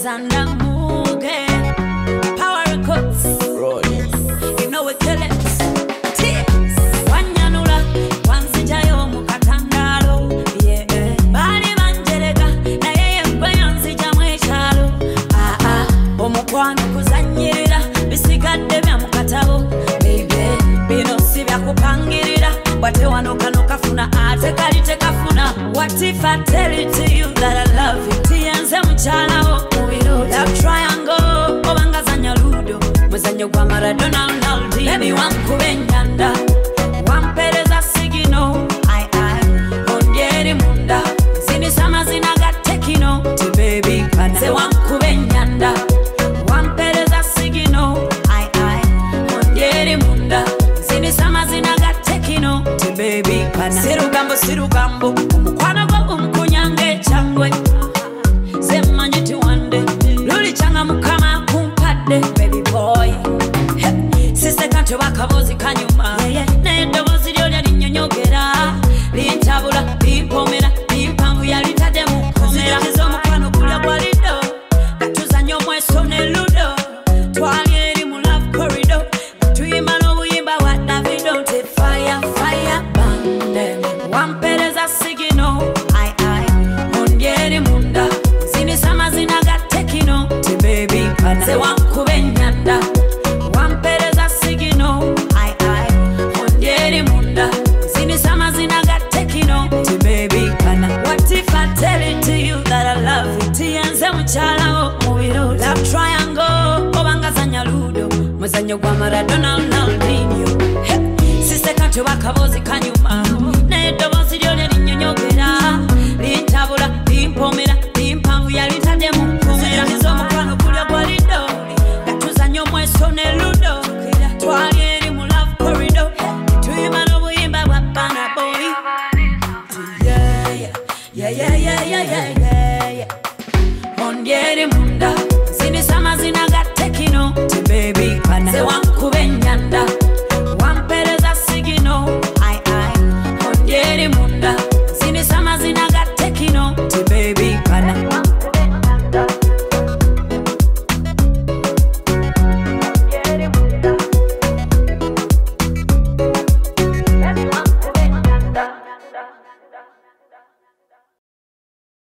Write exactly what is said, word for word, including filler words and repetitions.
Alexander Muge, Power Records, Rolling. You know we kill it. Tears. Wanyanula, wansijayo mukatangalo. Yeah. Bali banjerega, na yeye mbayanzija mwechalo. Ah ah, omukwano kuzanyirira, bisigadde bya mukatabo. Baby, bino si bya kupangirira, wate wanoka nokafuna ate kali tekafuna. What if I tell it to you that I love you? Tienze mchala wo mubiro. Love triangle, obanga zanya ludo. Muzanyo gwa Maradona Ronaldinho. Baby wankube nyanda, wampereza sigino. Ai ai, ondyeri munda. Zini sama zinaga tekino. Ti baby kana. Se wankube nyanda, wampereza sigino. Ai ai, ondyeri munda. Zini sama zinaga tekino. Ti baby kana. Sirugambo sirugambo, umukwano gwo umkunyange changwe. Zemanyi ti wande, luli changa mukama kumpadde. Baby boy, hey. Sise kanto bakabozi kanyuma, yeah, yeah. Naye eddoboozi lyo lyalinyonyogera. Lintabula, limpomera, limpanvu yalitadde mu kkomera. Nzikiza omukwano gulya gwa lido, gatuzanya omweso ne ludo. Twali eri mu love corridor, tuyimba n'obuyimba wa Davido. Nti fire, fire, bande, wampereza sigino. Ai ai, ondyeri munda, zini sama zinaga tekino. Ti baby kana. Se wankube nyanda, wampereza sigino. Ai ai, ondyeri munda, zini sama zinaga tekino. Ti baby kana. What if I tell it to you that I love you? Tienze mchala wo mubiro. Love triangle, obanga zanya ludo. Muzanyo gwa Maradona Ronaldinho. Hey. Sise kanto bakabozi kanyuma.